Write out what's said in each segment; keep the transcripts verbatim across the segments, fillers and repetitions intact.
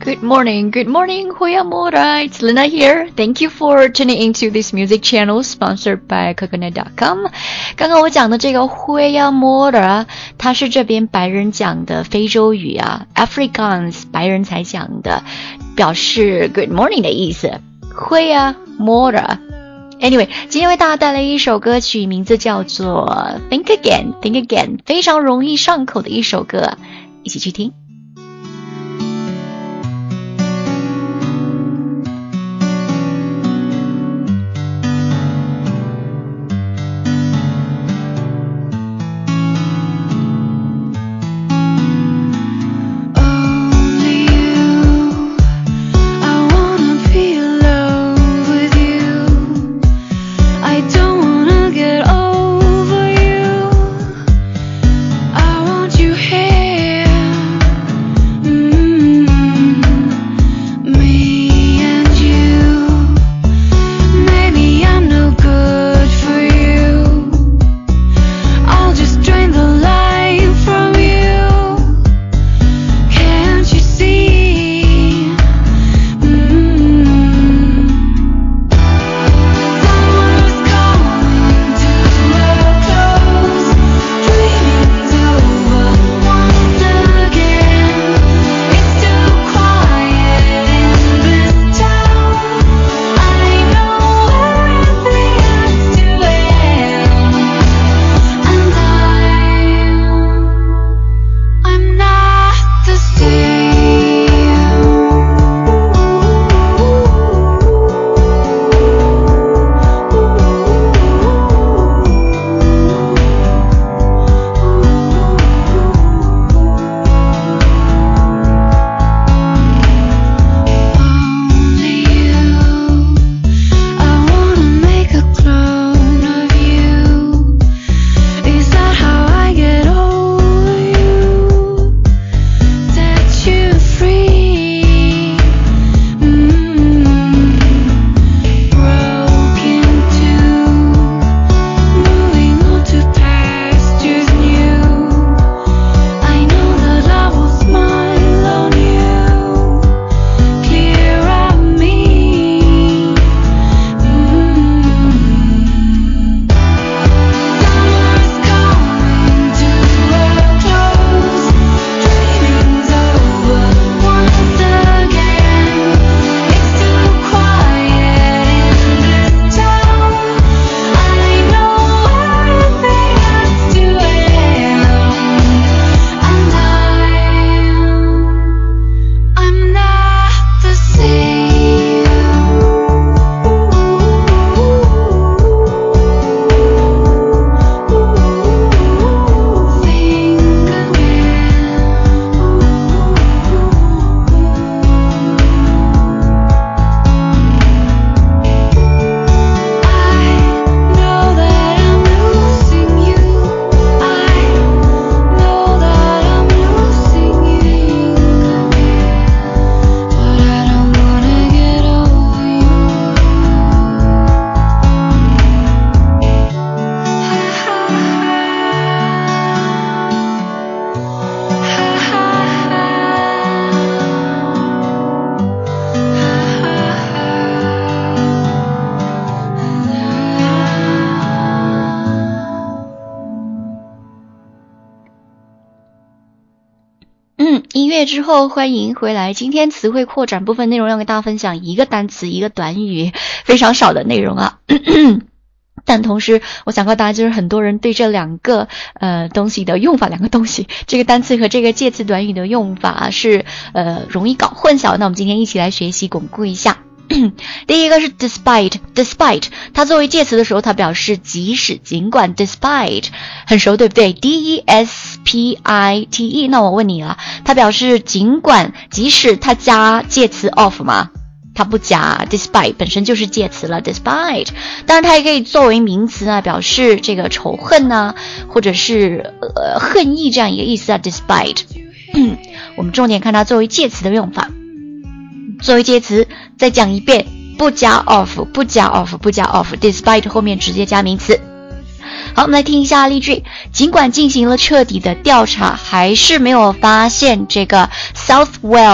good morning, good morning, Goeiemorgen. It's Lina here. Thank you for tuning into this music channel sponsored by coconut dot com. 刚刚我讲的这个 Goeiemorgen 它是这边白人讲的非洲语啊 Afrikaans 白人才讲的，表示 good morning 的意思 Goeiemorgen。 Anyway, 今天为大家带来一首歌曲，名字叫做 Think Again, Think Again， 非常容易上口的一首歌，一起去听。音乐之后欢迎回来，今天词汇扩展部分内容要跟大家分享一个单词一个短语，非常少的内容啊但同时我想告诉大家，就是很多人对这两个呃东西的用法，两个东西这个单词和这个介词短语的用法是呃容易搞混淆，那我们今天一起来学习巩固一下。第一个是 despite despite 它作为介词的时候，它表示即使尽管 despite 很熟对不对 D E S P I T E 那我问你了，它表示尽管即使它加介词 of 吗？它不加 despite 本身就是介词了 despite 当然它也可以作为名词啊，表示这个仇恨啊或者是呃恨意这样一个意思啊 despite 我们重点看它作为介词的用法。作为介词再讲一遍，不加 of 不加 of 不加 of despite 后面直接加名词。好，我们来听一下例句。尽管进行了彻底的调查，还是没有发现这个 Southwell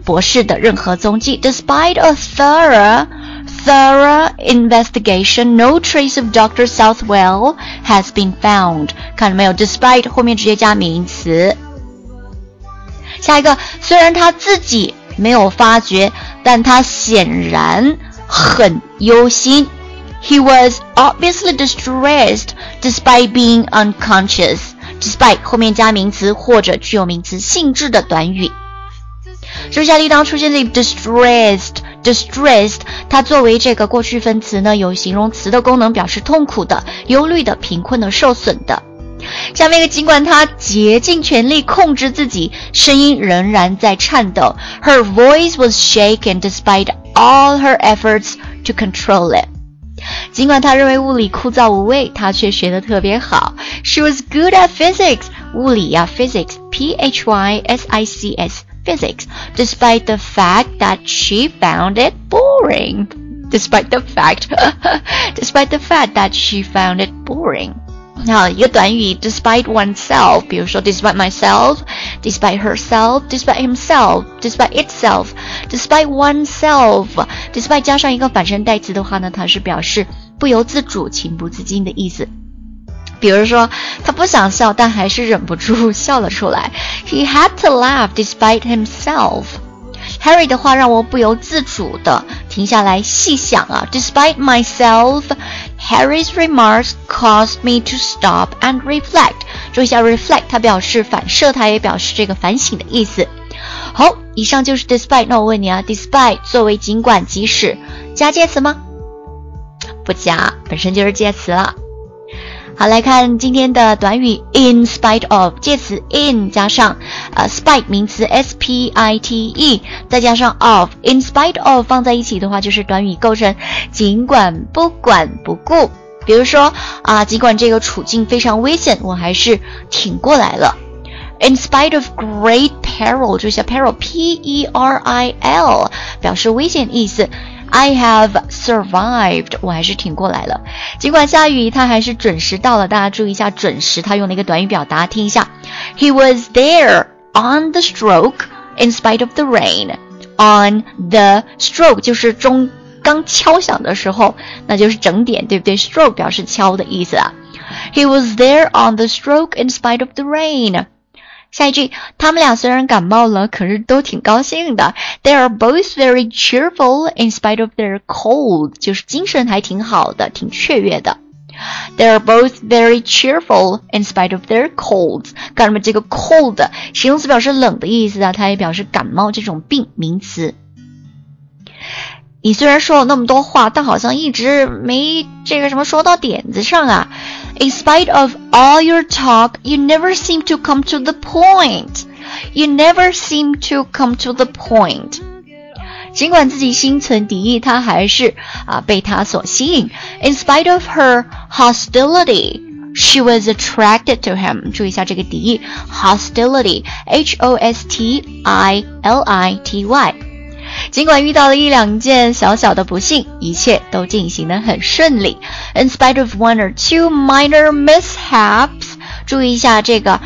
博士的任何踪迹。Despite a thorough thorough investigation, no trace of Doctor Southwell has been found. 看到没有 ？Despite 后面直接加名词。下一个，虽然他自己没有发觉，但他显然很忧心。He was obviously distressed despite being unconscious. Despite 后面加名词或者具有名词性质的短语。注意一下，当出现这里 distressed distressed 它作为这个过去分词呢，有形容词的功能，表示痛苦的、忧虑的、贫困的、受损的。下面一个，尽管她竭尽全力控制自己，声音仍然在颤抖。Her voice was shaken despite all her efforts to control it. 尽管她认为物理枯燥无味，她却学得特别好。She was good at physics. 物理呀、啊、physics, P H Y S I C S, physics. Despite the fact that she found it boring. Despite the fact, despite the fact that she found it boring. 好，一个短语 despite oneself， 比如说 despite myself, despite herself, despite himself, despite itself, despite oneself, despite 加上一个反身代词的话呢，它是表示不由自主、情不自禁的意思。比如说，他不想笑，但还是忍不住笑了出来。He had to laugh despite himself.Harry 的话让我不由自主的停下来细想啊 Despite myself, Harry's remarks caused me to stop and reflect. 注意一下 reflect 它表示反射，它也表示这个反省的意思。好，以上就是 despite。 那我问你啊 despite 作为尽管即使加介词吗？不加，本身就是介词了。好，来看今天的短语 in spite of， 介词 in 加上呃 spite 名词 S P I T E 再加上 of， in spite of 放在一起的话就是短语构成尽管不管不顾。比如说啊，尽管这个处境非常危险，我还是挺过来了。In spite of great peril， 注意一下 peril P E R I L 表示危险意思。I have survived， 我还是挺过来了。尽管下雨，他还是准时到了。大家注意一下准时，他用了一个短语表达，听一下。He was there on the stroke in spite of the rain. On the stroke 就是钟刚敲响的时候，那就是整点，对不对？ Stroke 表示敲的意思啊。He was there on the stroke in spite of the rain.下一句，他们俩虽然感冒了，可是都挺高兴的。They are both very cheerful in spite of their cold， 就是精神还挺好的，挺雀跃的。They are both very cheerful in spite of their colds。看到没？这个 cold 形容词表示冷的意思啊，它也表示感冒这种病名词。你虽然说了那么多话，但好像一直没这个什么说到点子上啊。In spite of all your talk, you never seem to come to the point. You never seem to come to the point. 尽管自己心存敌意，他还是啊被他所吸引。In spite of her hostility, she was attracted to him. 注意一下这个敌意 hostility, H O S T I L I T Y。尽管遇到了一两件小小的不幸，一切都进行得很顺利。In spite of one or two minor mishaps， 注意一下这个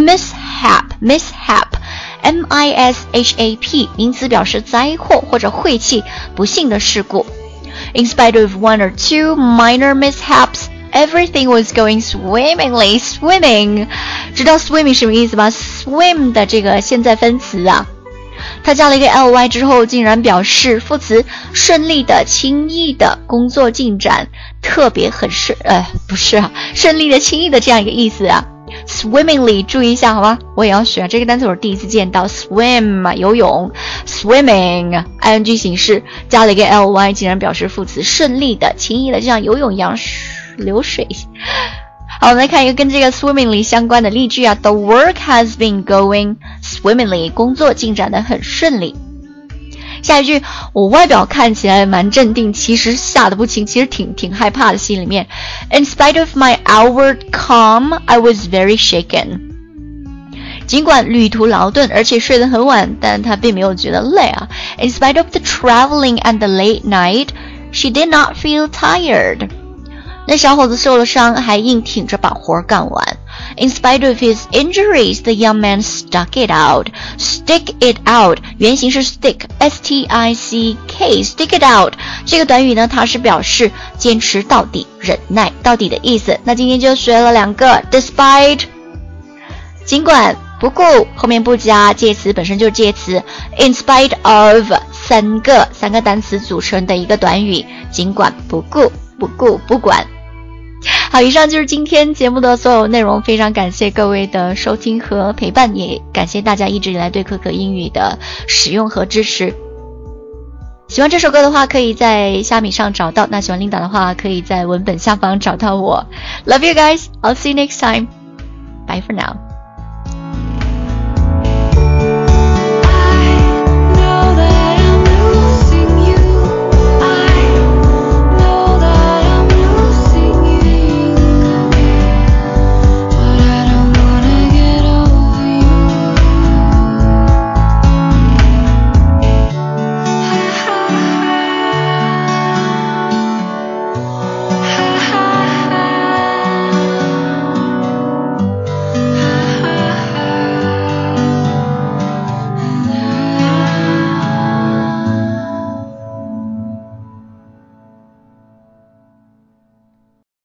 mishap mishap M I S H A P 名词表示灾祸或者晦气、不幸的事故。In spite of one or two minor mishaps, everything was going swimmingly. Swimming， 知道 swimming 什么意思吗？ Swim 的这个现在分词啊。他加了一个 ly 之后，竟然表示副词顺利的、轻易的工作进展，特别很顺，呃，不是啊，顺利的、轻易的这样一个意思啊。Swimmingly， 注意一下好吗？我也要学这个单词，我是第一次见到 swim 游泳 ，swimming ing 形式加了一个 ly， 竟然表示副词顺利的、轻易的，就像游泳一样流水。好，我们来看一个跟这个 swimmingly 相关的例句啊。The work has been going swimmingly， 工作进展得很顺利。下一句，我外表看起来蛮镇定，其实吓得不轻，其实挺挺害怕的，心里面。In spite of my outward calm, I was very shaken。尽管旅途劳顿，而且睡得很晚，但她并没有觉得累啊。In spite of the traveling and the late night, she did not feel tired。那小伙子受了伤，还硬挺着把活干完。 In spite of his injuries, the young man stuck it out. Stick it out 原型是 stick, S T I C K, stick it out 这个短语呢，它是表示坚持到底，忍耐到底的意思。那今天就学了两个 despite 尽管不顾，后面不加介词，本身就是介词。 In spite of 三个三个单词组成的一个短语，尽管不顾不顾不管。好，以上就是今天节目的所有内容，非常感谢各位的收听和陪伴，也感谢大家一直以来对可可英语的使用和支持。喜欢这首歌的话可以在虾米上找到，那喜欢琳达的话可以在文本下方找到我。Love you guys, I'll see you next time. Bye for now.